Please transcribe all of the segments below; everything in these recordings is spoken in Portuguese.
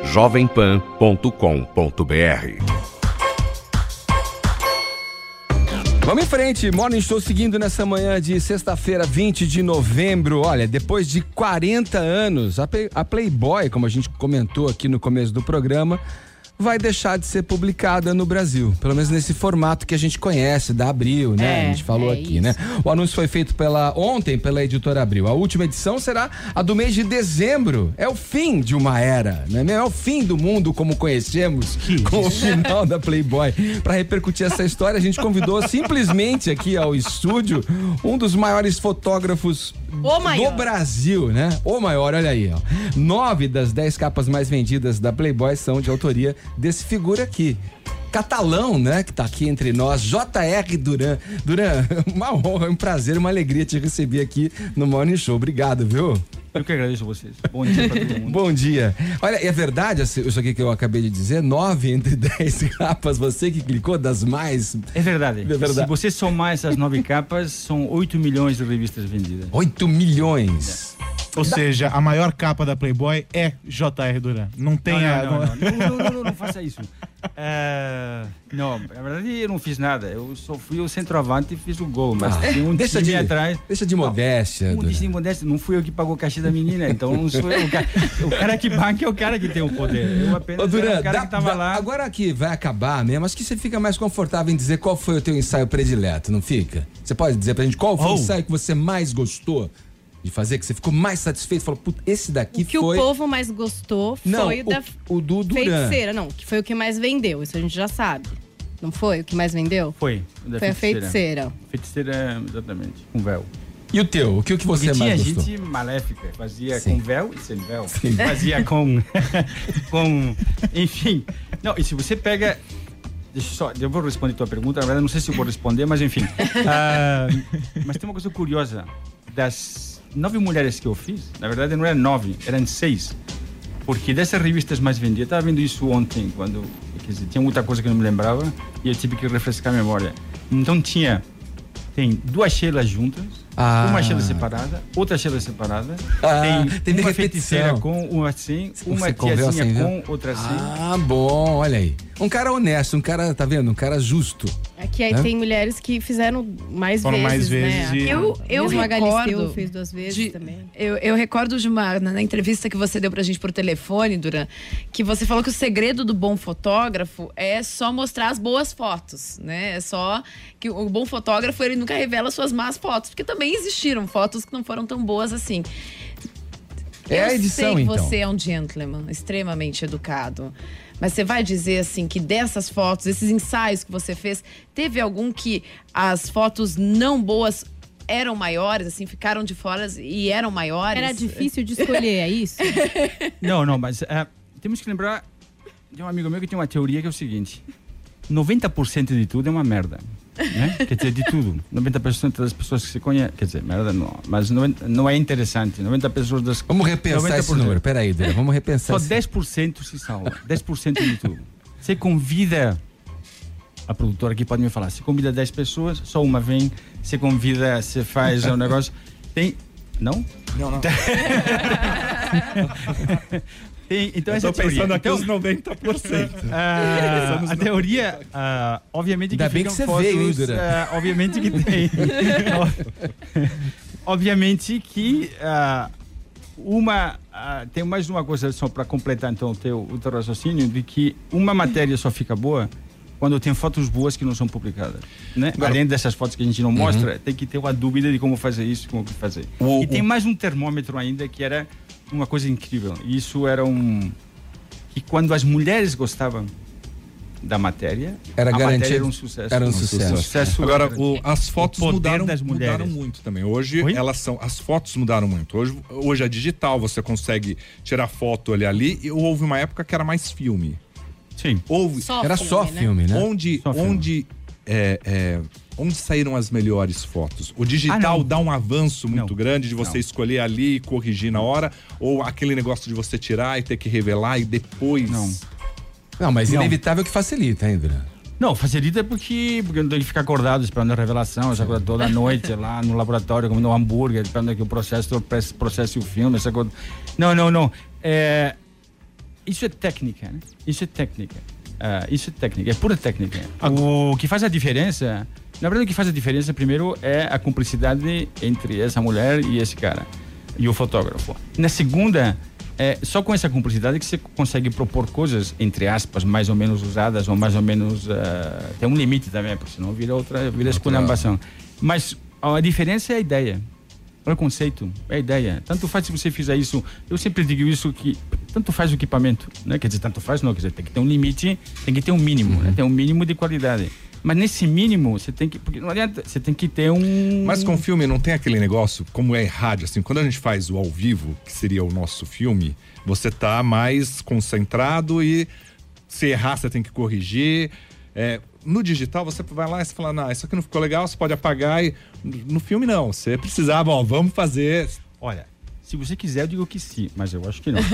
jovempan.com.br. Vamos em frente, Morning Show seguindo nessa manhã de sexta-feira, 20 de novembro. Olha, depois de 40 anos, a Playboy, como a gente comentou aqui no começo do programa, vai deixar de ser publicada no Brasil. Pelo menos nesse formato que a gente conhece, da Abril, né? A gente falou aqui, isso, né? O anúncio foi feito ontem pela editora Abril. A última edição será a do mês de dezembro. É o fim de uma era, né? É o fim do mundo como conhecemos, com o final da Playboy. Para repercutir essa história, a gente convidou simplesmente aqui ao estúdio um dos maiores fotógrafos do Brasil, né? O maior, olha aí, ó. 9 das 10 capas mais vendidas da Playboy são de autoria desse figura aqui. Catalão, né? Que tá aqui entre nós, J.R. Duran. Duran, uma honra, um prazer, uma alegria te receber aqui no Morning Show. Obrigado, viu? Eu que agradeço a vocês. Bom dia pra todo mundo. Bom dia. Olha, é verdade isso aqui que eu acabei de dizer? 9 entre 10 capas, você que clicou das mais... É verdade. Se você somar essas 9 capas, são 8 milhões de revistas vendidas. 8 milhões? Ou seja, a maior capa da Playboy é J.R. Duran. Não tem não faça isso. Não, na verdade eu não fiz nada. Eu só fui o centroavante e fiz o gol. Mas tem um time atrás. Deixa de modéstia. Deixa de modéstia. Não fui eu que pagou o cachê da menina, então não sou eu. O cara que banca é o cara que tem o poder. Eu apenas Duran, o cara que tava lá. Agora que vai acabar mesmo, acho que você fica mais confortável em dizer qual foi o teu ensaio predileto, não fica? Você pode dizer pra gente qual foi o ensaio que você mais gostou de fazer, que você ficou mais satisfeito? Falou, puta, esse daqui foi... O que o povo mais gostou foi o do Duran. Feiticeira, não, que foi o que mais vendeu, isso a gente já sabe. Não foi o que mais vendeu? Foi a Feiticeira. Feiticeira, exatamente, com véu. E o teu? O que você mais gostou? Tinha gente maléfica, fazia com véu e sem véu. Sim. Fazia com... Enfim. Não, e se você pega... eu vou responder a tua pergunta, na verdade não sei se eu vou responder, mas enfim. Mas tem uma coisa curiosa. Das 9 mulheres que eu fiz, na verdade não eram 9, eram 6. Porque dessas revistas mais vendidas, eu estava vendo isso ontem, quando, quer dizer, tinha muita coisa que eu não me lembrava e eu tive que refrescar a memória. Então tem 2 Sheilas juntas, uma Sheila separada, outra Sheila separada, tem uma feiticeira com uma assim, uma tiazinha com outra assim. Bom, olha aí. Um cara honesto, um cara, tá vendo? Um cara justo. Aqui aí tem mulheres que fizeram mais vezes, né? Eu recordo, fez 2 vezes também. Eu recordo de na entrevista que você deu pra gente por telefone, Duran, que você falou que o segredo do bom fotógrafo é só mostrar as boas fotos, né? É só que o bom fotógrafo, ele nunca revela suas más fotos, porque também existiram fotos que não foram tão boas assim. A edição, eu sei que então. você é um gentleman, extremamente educado. Mas você vai dizer assim que dessas fotos, esses ensaios que você fez, teve algum que as fotos não boas eram maiores, assim, ficaram de fora e eram maiores? Era difícil de escolher, é isso? Não, mas temos que lembrar de um amigo meu que tem uma teoria que é o seguinte: 90% de tudo é uma merda. Né? Quer dizer, de tudo. 90% das pessoas que se conhecem, quer dizer, merda não, mas não é interessante. 90 pessoas das... Vamos repensar esse número, peraí, Dura, vamos repensar. Só 10% se salva, 10% de tudo. Você convida, a produtora aqui pode me falar, você convida 10 pessoas, só uma vem, você convida, você faz um negócio, tem... Não? Não. Então, eu tô pensando aqui os 90%. A teoria, obviamente ainda que bem que você veio, hein, Dura? Obviamente que tem. Obviamente que tem mais uma coisa só para completar então o teu raciocínio, de que uma matéria só fica boa quando tem fotos boas que não são publicadas, né? Além dessas fotos que a gente não mostra, tem que ter uma dúvida de como fazer isso, como fazer. E tem mais um termômetro ainda, que era uma coisa incrível. Isso era que quando as mulheres gostavam da matéria, era garantido, matéria era um sucesso. Era um sucesso. Agora, as fotos mudaram muito também. Hoje as fotos mudaram muito. Hoje é digital, você consegue tirar foto ali e houve uma época que era mais filme. Sim. Era só filme, né? Onde saíram as melhores fotos? O digital dá um avanço muito grande de você escolher ali e corrigir na hora, ou aquele negócio de você tirar e ter que revelar e depois... Não, mas inevitável que facilita, hein, Dura? Não, facilita porque não tem que ficar acordado esperando a revelação, essa coisa toda noite lá no laboratório, comendo um hambúrguer, esperando que o processo processe o filme, essa coisa... Não. isso é técnica, né? Isso é técnica. É pura técnica. O que faz a diferença, na verdade, o que faz a diferença primeiro é a cumplicidade entre essa mulher e esse cara, e o fotógrafo. Na segunda, só com essa cumplicidade que você consegue propor coisas, entre aspas, mais ou menos usadas, ou mais ou menos... tem um limite também, porque senão vira esculhambação. Mas a diferença é a ideia. É o conceito, é a ideia. Tanto faz se você fizer isso. Eu sempre digo isso, que tanto faz o equipamento, né? Quer dizer, tanto faz não, quer dizer, tem que ter um limite, tem que ter um mínimo, né? Tem um mínimo de qualidade. Mas nesse mínimo, você tem que... Porque não adianta, você tem que ter um... Mas com filme não tem aquele negócio, como é rádio, assim, quando a gente faz o ao vivo, que seria o nosso filme, você tá mais concentrado e se errar, você tem que corrigir. No digital, você vai lá e você fala, não, isso aqui não ficou legal, você pode apagar. E no filme, não. Você precisava, vamos fazer. Olha, se você quiser, eu digo que sim, mas eu acho que não.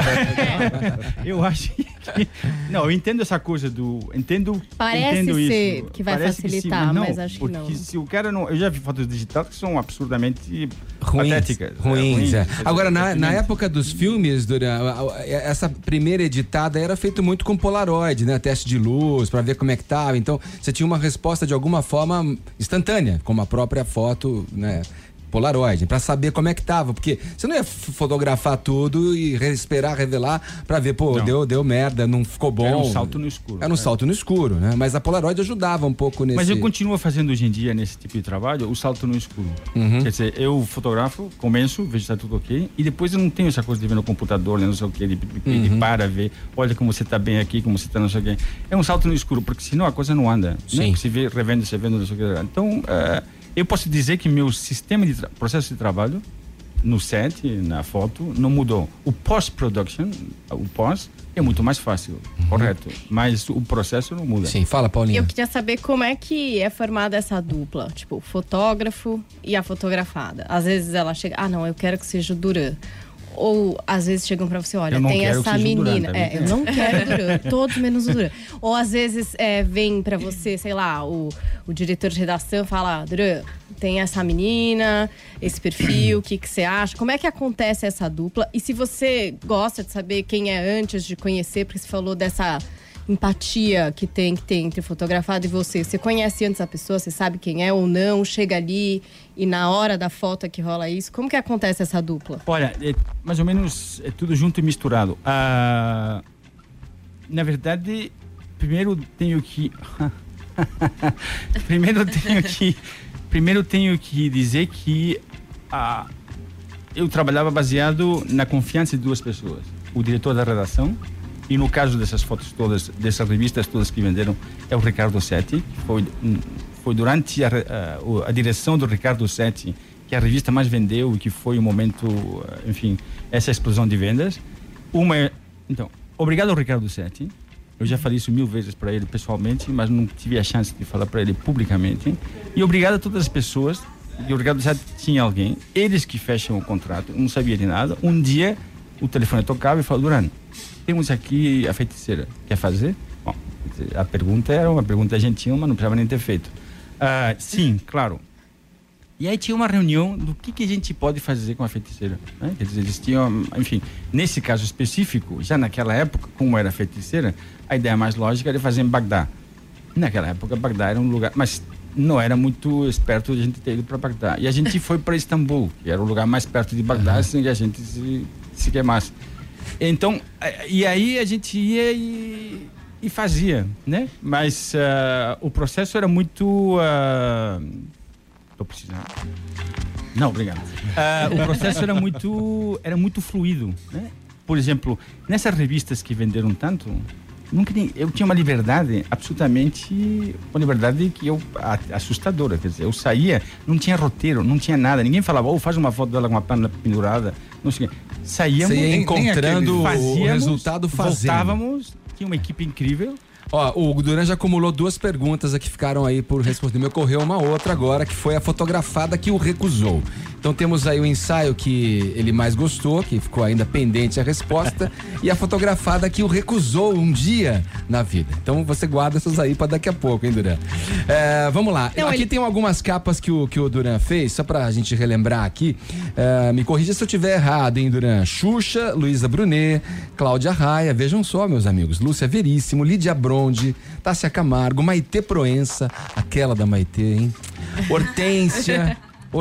Eu acho que... Não, eu entendo essa coisa do... Parece ser isso. que vai Parece facilitar, que sim, mas acho que não. Porque se o cara não... Eu já vi fotos digitais que são absurdamente patéticas. Ruins. Agora, na época dos filmes, essa primeira editada era feito muito com Polaroid, né? Teste de luz, pra ver como é que tava. Então, você tinha uma resposta de alguma forma instantânea, como a própria foto, né? Polaroid, pra saber como é que tava, porque você não ia fotografar tudo e esperar revelar pra ver, pô, deu merda, não ficou bom. Era um salto no escuro. Era um salto no escuro, né? Mas a Polaroid ajudava um pouco nesse... Mas eu continuo fazendo hoje em dia, nesse tipo de trabalho, o salto no escuro. Quer dizer, eu fotografo, começo, vejo se tá tudo ok, e depois eu não tenho essa coisa de ver no computador, né, não sei o que, ele para ver, olha como você tá bem aqui, como você tá não sei o que. É um salto no escuro, porque senão a coisa não anda. Sim. Né? Se vê, revendo, você vendo, não sei o que. Então, eu posso dizer que meu sistema de processo de trabalho no set, na foto, não mudou. O post-production, o pós, é muito mais fácil, correto. Mas o processo não muda. Sim, fala, Paulinha. Eu queria saber como é que é formada essa dupla, tipo, o fotógrafo e a fotografada. Às vezes ela chega, não, eu quero que seja o Duran. Ou às vezes chegam pra você, olha, tem essa menina. Eu não quero Duran, todos menos o Duran. Ou às vezes vem pra você, sei lá, o diretor de redação fala, Duran, tem essa menina, esse perfil, o que você acha? Como é que acontece essa dupla? E se você gosta de saber quem é antes de conhecer, porque você falou dessa empatia que tem entre o fotografado e você. Você conhece antes a pessoa, você sabe quem é ou não, chega ali e na hora da foto é que rola isso. Como que acontece essa dupla? Olha, mais ou menos é tudo junto e misturado. Na verdade, primeiro tenho que dizer que eu trabalhava baseado na confiança de duas pessoas. O diretor da redação, e no caso dessas fotos todas, dessas revistas todas que venderam, é o Ricardo Setti. Foi durante a direção do Ricardo Setti que a revista mais vendeu e que foi o momento, enfim, essa explosão de vendas. Então, obrigado ao Ricardo Setti. Eu já falei isso 1000 vezes para ele pessoalmente, mas não tive a chance de falar para ele publicamente. E obrigado a todas as pessoas. E o Ricardo Setti tinha alguém, eles que fecham o contrato, não sabia de nada. Um dia o telefone tocava e falou, Duran, temos aqui a feiticeira, quer fazer? Bom, a pergunta era uma pergunta gentil, mas não precisava nem ter feito. Sim, claro. E aí tinha uma reunião do que a gente pode fazer com a feiticeira, né? Quer dizer, eles tinham, enfim, nesse caso específico, já naquela época, como era a feiticeira, a ideia mais lógica era fazer em Bagdá. Naquela época, Bagdá era um lugar, mas não era muito esperto a gente ter ido para Bagdá. E a gente foi para Istambul, que era o lugar mais perto de Bagdá, sem que a gente se queimasse. Então, e aí a gente ia e fazia, né? Mas o processo era muito... Tô precisando. Não, obrigado. O processo era muito fluido, né? Por exemplo, nessas revistas que venderam tanto, eu tinha uma liberdade absolutamente... Uma liberdade assustadora. Quer dizer, eu saía, não tinha roteiro, não tinha nada. Ninguém falava, faz uma foto dela com uma perna pendurada, não sei o quê. Saíamos, você ia encontrando o resultado fazendo. Voltávamos, tinha uma equipe incrível, Ó, o Duran já acumulou 2 perguntas que ficaram aí por responder. Me ocorreu uma outra agora, que foi a fotografada que o recusou. Então temos aí o ensaio que ele mais gostou, que ficou ainda pendente a resposta, e a fotografada que o recusou um dia na vida. Então você guarda essas aí pra daqui a pouco, hein, Duran? Vamos lá. Não, aqui tem algumas capas que o Duran fez, só pra gente relembrar aqui. Me corrija se eu tiver errado, hein, Duran? Xuxa, Luísa Brunet, Cláudia Raia, vejam só, meus amigos, Lúcia Veríssimo, Lídia Bronde, Tássia Camargo, Maitê Proença, aquela da Maitê, hein? Hortência.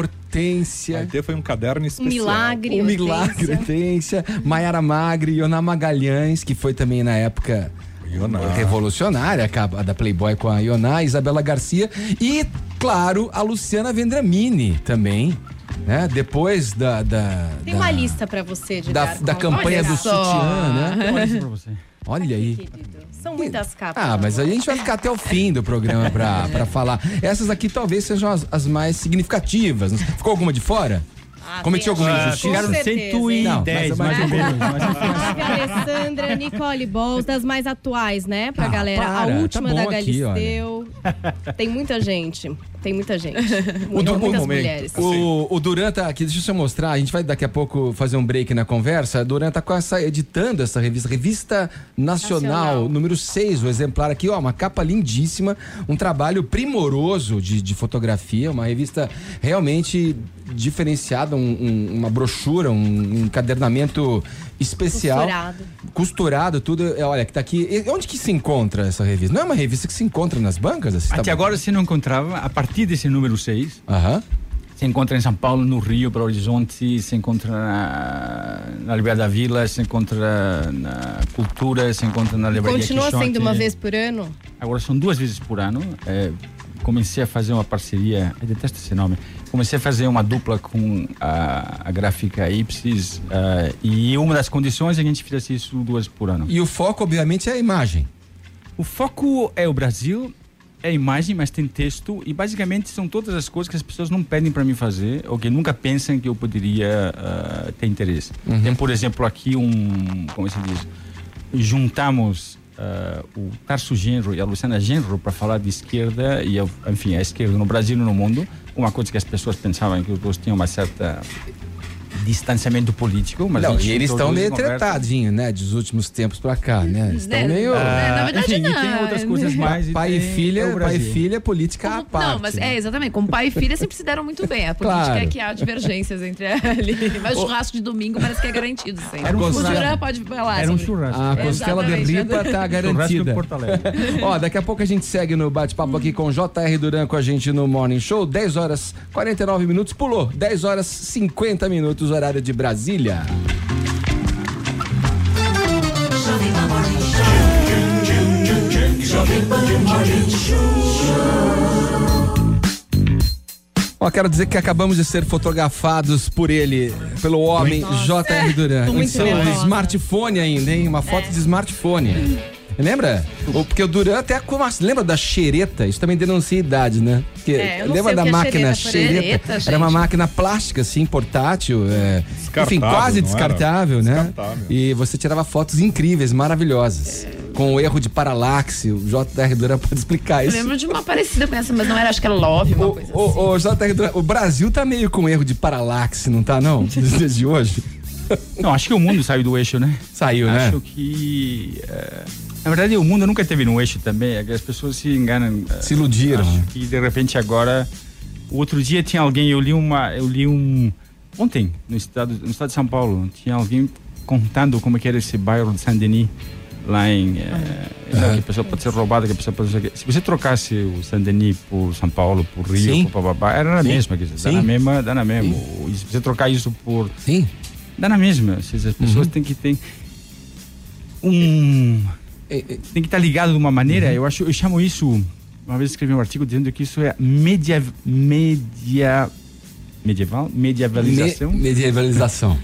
Maitê foi um caderno especial. O Milagre, Hortência, Maiara Magri, Ioná Magalhães, que foi também na época revolucionária, a da Playboy com a Ioná, Isabela Garcia e, claro, a Luciana Vendramini também. Né? Depois Tem uma lista pra você de da campanha do sutiã, né? Tem uma lista pra você. Olha aí. São muitas capas. Mas a gente vai ficar até o fim do programa pra falar. Essas aqui talvez sejam as mais significativas. Ficou alguma de fora? Cometi alguma injustiça? Chegaram 110, mais ou menos. Flávia Alessandra, Nicole Balls, das mais atuais, né? Pra galera. A última tá da aqui, Galisteu. Tem muita gente. Muitas mulheres. O Duran tá aqui, deixa eu mostrar. A gente vai daqui a pouco fazer um break na conversa. O Duran tá editando essa Revista Nacional, número 6, o exemplar aqui, ó, uma capa lindíssima, um trabalho primoroso de fotografia, uma revista realmente diferenciada, uma brochura, um encadernamento especial. Costurado, tudo. Olha, que tá aqui. Onde que se encontra essa revista? Não é uma revista que se encontra nas bancas? Assim, até agora você não encontrava, a partir desse número 6. Se encontra em São Paulo, no Rio, Belo Horizonte, se encontra na Liberdade da Vila, se encontra na Cultura, se encontra na Liberdade Continua sendo uma vez por ano? Agora são 2 vezes por ano. Comecei a fazer uma parceria, eu detesto esse nome, comecei a fazer uma dupla com a gráfica Ipsis, e uma das condições é que a gente fizesse isso 2 por ano. E o foco, obviamente, é a imagem. O foco é o Brasil, é a imagem, mas tem texto, e basicamente são todas as coisas que as pessoas não pedem para mim fazer, ou que nunca pensam que eu poderia ter interesse. Tem, por exemplo, aqui como se diz, juntamos o Tarso Genro e a Luciana Genro para falar de esquerda e, enfim, a esquerda no Brasil e no mundo, uma coisa que as pessoas pensavam que os dois tinham uma certa distanciamento político, mas não, e eles estão meio tretadinhos, né, dos últimos tempos pra cá, né? Estão meio... na verdade, enfim, não. E tem outras coisas mais. Pai e filha, política à parte. Não, mas exatamente, como pai e filha sempre se deram muito bem. A política é que há divergências entre ali. Mas o churrasco de domingo parece que é garantido sempre. Era um churrasco. Pode falar. Era um churrasco. A costela de ripa tá garantida. Porto Alegre. Ó, daqui a pouco a gente segue no bate-papo aqui com J.R. Duran com a gente no Morning Show. 10 horas 49 minutos, pulou. 10 horas 50 minutos, horário de Brasília. Ó, quero dizer que acabamos de ser fotografados por ele, pelo homem J.R. Duran. Em seu smartphone ainda, hein? Uma foto de smartphone. Lembra? Porque o Duran até lembra da xereta? Isso também denuncia idade, né? Porque lembra da máquina xereta? Era uma máquina plástica, assim, portátil. Enfim, quase descartável, né? Descartável. E você tirava fotos incríveis, maravilhosas. Com o erro de paralaxe. O J.R. Duran pode explicar isso. Eu lembro de uma parecida com essa, mas não era, acho que era Love, uma coisa assim. O J.R. Duran, o Brasil tá meio com erro de paralaxe, não tá, não? Nos dias de hoje. Não, acho que o mundo saiu do eixo, né? Saiu, né? Acho que... Na verdade, o mundo nunca esteve no eixo também, é que as pessoas se enganam. Se iludiram. Acho que de repente agora... O outro dia tinha alguém, eu li ontem, no estado de São Paulo, tinha alguém contando como que era esse bairro de Saint-Denis, lá em... que a pessoa pode ser roubada, que a pessoa pode ser... Se você trocasse o Saint-Denis por São Paulo, por Rio, por bababá, era na mesma, quer dizer, dá na mesma. E se você trocar isso por... Sim. Dá na mesma. As pessoas têm que ter tem que estar ligado de uma maneira. Eu chamo isso, uma vez escrevi um artigo dizendo que isso é medievalização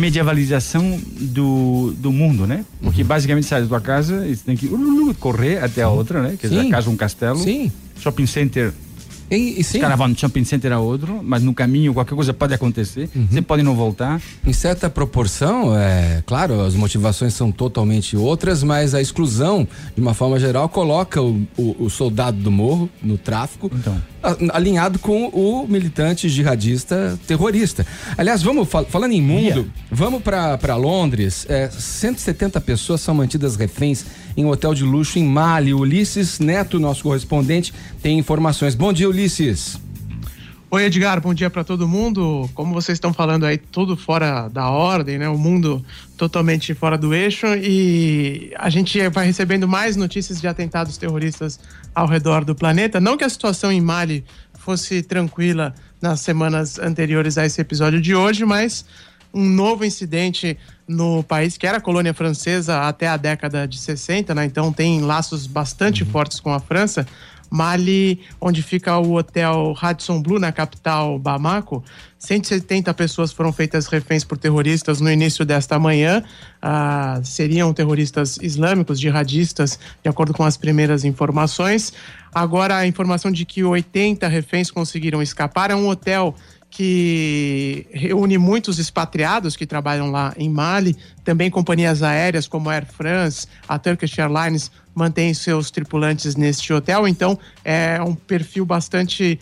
do mundo, né? Porque basicamente sai da tua casa e você tem que correr até a outra, né? Quer dizer, a casa, um castelo, shopping center, E sim. Os caras vão de um shopping center a outro, mas no caminho qualquer coisa pode acontecer. Você pode não voltar. Em certa proporção, claro, as motivações são totalmente outras, mas a exclusão, de uma forma geral, coloca o soldado do morro no tráfico, alinhado com o militante jihadista terrorista. Aliás, falando em mundo, vamos para Londres. 170 pessoas são mantidas reféns em um hotel de luxo em Mali. Ulisses Neto, nosso correspondente, tem informações. Bom dia, Ulisses. Oi, Edgar, bom dia para todo mundo. Como vocês estão falando aí, tudo fora da ordem, né? O mundo totalmente fora do eixo, e a gente vai recebendo mais notícias de atentados terroristas ao redor do planeta. Não que a situação em Mali fosse tranquila nas semanas anteriores a esse episódio de hoje, mas um novo incidente no país que era colônia francesa até a década de 60, né? Então tem laços bastante fortes com a França. Mali, onde fica o hotel Radisson Blu, na capital Bamako, 170 pessoas foram feitas reféns por terroristas no início desta manhã. Seriam terroristas islâmicos, jihadistas, de acordo com as primeiras informações. Agora, a informação de que 80 reféns conseguiram escapar. É um hotel que reúne muitos expatriados que trabalham lá em Mali, também companhias aéreas como a Air France, a Turkish Airlines mantém seus tripulantes neste hotel. Então é um perfil bastante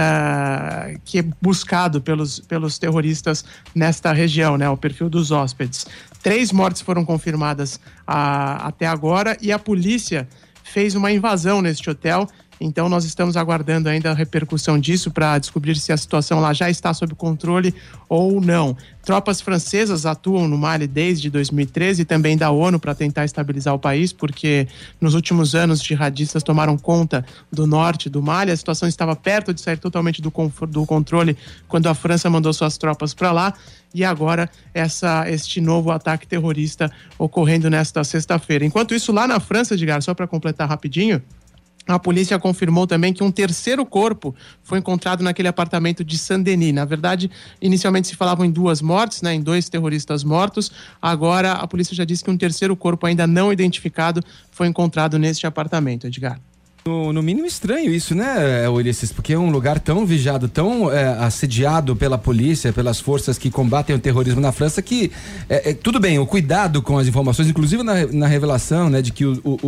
que é buscado pelos terroristas nesta região, né? O perfil dos hóspedes. 3 mortes foram confirmadas até agora, e a polícia fez uma invasão neste hotel. Então nós estamos aguardando ainda a repercussão disso para descobrir se a situação lá já está sob controle ou não. Tropas francesas atuam no Mali desde 2013 e também da ONU para tentar estabilizar o país, porque nos últimos anos jihadistas tomaram conta do norte do Mali. A situação estava perto de sair totalmente do controle quando a França mandou suas tropas para lá. E agora este novo ataque terrorista ocorrendo nesta sexta-feira. Enquanto isso, lá na França, Edgar, só para completar rapidinho, a polícia confirmou também que um terceiro corpo foi encontrado naquele apartamento de Saint-Denis. Na verdade, inicialmente se falavam em 2 mortes, né, em 2 terroristas mortos. Agora, a polícia já disse que um terceiro corpo ainda não identificado foi encontrado neste apartamento, Edgar. No mínimo estranho isso, né, Ulisses? Porque é um lugar tão vigiado, tão assediado pela polícia, pelas forças que combatem o terrorismo na França, que tudo bem, o cuidado com as informações, inclusive na revelação, né, de que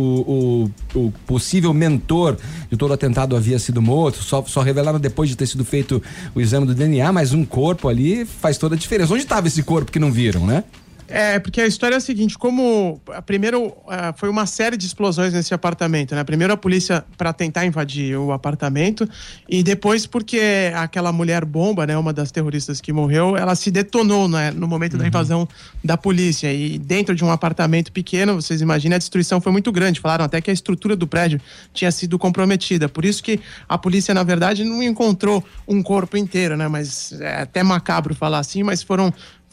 o possível mentor de todo o atentado havia sido morto, só revelaram depois de ter sido feito o exame do DNA, mas um corpo ali faz toda a diferença. Onde estava esse corpo que não viram, né? Porque a história é a seguinte, primeiro foi uma série de explosões nesse apartamento, né? Primeiro a polícia para tentar invadir o apartamento, e depois porque aquela mulher bomba, né, uma das terroristas que morreu, ela se detonou, né, no momento da invasão da polícia, e dentro de um apartamento pequeno, vocês imaginem, a destruição foi muito grande. Falaram até que a estrutura do prédio tinha sido comprometida, por isso que a polícia, na verdade, não encontrou um corpo inteiro, né? Mas é até macabro falar assim, mas foram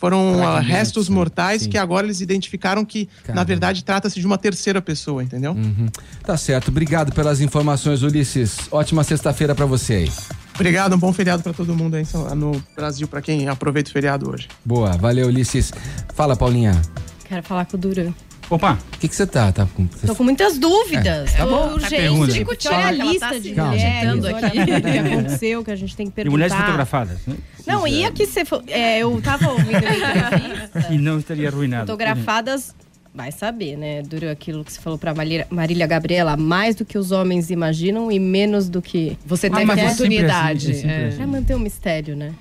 restos mortais, sim, que agora eles identificaram que, na verdade, trata-se de uma terceira pessoa, entendeu? Tá certo, obrigado pelas informações, Ulisses. Ótima sexta-feira pra você aí. Obrigado, um bom feriado pra todo mundo aí no Brasil, pra quem aproveita o feriado hoje. Boa, valeu, Ulisses. Fala, Paulinha. Quero falar com o Duran. Opa! O que você tá? Tô com muitas dúvidas. Tá bom. Urgente. Olha a lista de mulheres, olha o que aconteceu, que a gente tem que perguntar. E mulheres fotografadas, né? Não, e aqui você... eu tava ouvindo a entrevista. E não estaria arruinado. Fotografadas, vai saber, né? Duran, aquilo que você falou pra Marília Gabriela, mais do que os homens imaginam e menos do que... Você tem oportunidade. Pra manter o mistério, né?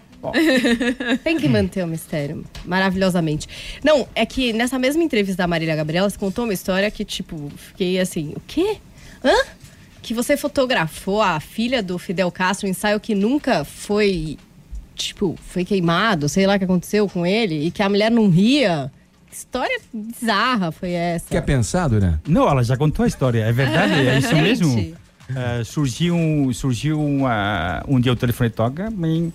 Tem que manter o mistério, maravilhosamente. Não, é que nessa mesma entrevista da Marília Gabriela, você contou uma história que, tipo, fiquei assim, o quê? Que você fotografou a filha do Fidel Castro, um ensaio que nunca foi, tipo, foi queimado, sei lá o que aconteceu com ele, e que a mulher não ria. Que história bizarra foi essa? Quer pensar, Duran? Não, ela já contou a história, é verdade, é isso mesmo. Surgiu um dia o telefone toca,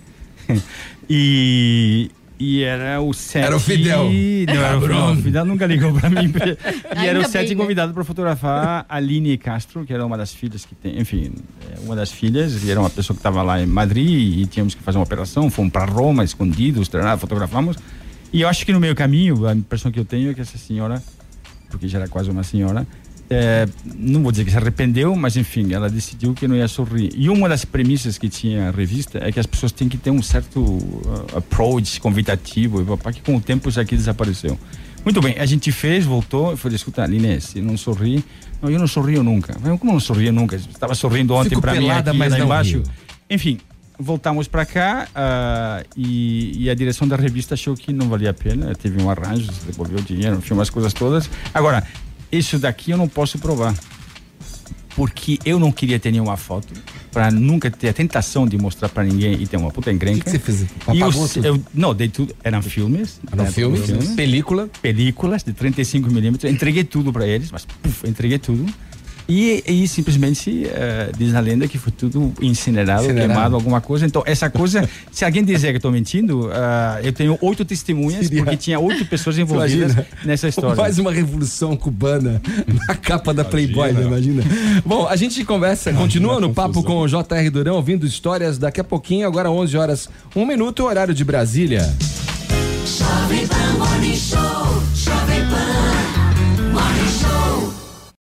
e era o Sete. Era o Fidel. Não, era o Fidel, nunca ligou pra mim. E era o Sete convidado para fotografar a Aline Castro, que era uma das filhas que tem, enfim, uma das filhas, e era uma pessoa que estava lá em Madrid e tínhamos que fazer uma operação, fomos para Roma, escondidos, treinar, fotografamos. E eu acho que no meio caminho, a impressão que eu tenho é que essa senhora, porque já era quase uma senhora, não vou dizer que se arrependeu, mas enfim, ela decidiu que não ia sorrir. E uma das premissas que tinha a revista é que as pessoas têm que ter um certo approach convidativo, que com o tempo isso aqui desapareceu. Muito bem, a gente fez, voltou, e falei, escuta, Linê, se não sorri, não, eu não sorrio nunca. Eu, como não sorria nunca? Estava sorrindo ontem para mim aqui, lá embaixo. Enfim, voltamos para cá e a direção da revista achou que não valia a pena, teve um arranjo, devolveu o dinheiro, enfim, umas coisas todas. Agora, isso daqui eu não posso provar, porque eu não queria ter nenhuma foto, para nunca ter a tentação de mostrar para ninguém e ter uma puta encrenca. O que você fez? Não, dei tudo, eram filmes. Películas de 35mm, entreguei tudo para eles, mas entreguei tudo. E simplesmente diz a lenda que foi tudo incinerado, queimado, alguma coisa. Então, essa coisa, se alguém dizer que estou mentindo, eu tenho 8 testemunhas, porque tinha 8 pessoas envolvidas nessa história. Faz uma revolução cubana na capa da Playboy, né? Imagina. Bom, a gente continua no papo com o J.R. Durão, ouvindo histórias daqui a pouquinho, agora 11 horas, 1 minuto, horário de Brasília. Jovem Pan Morning Show, Jovem Pan.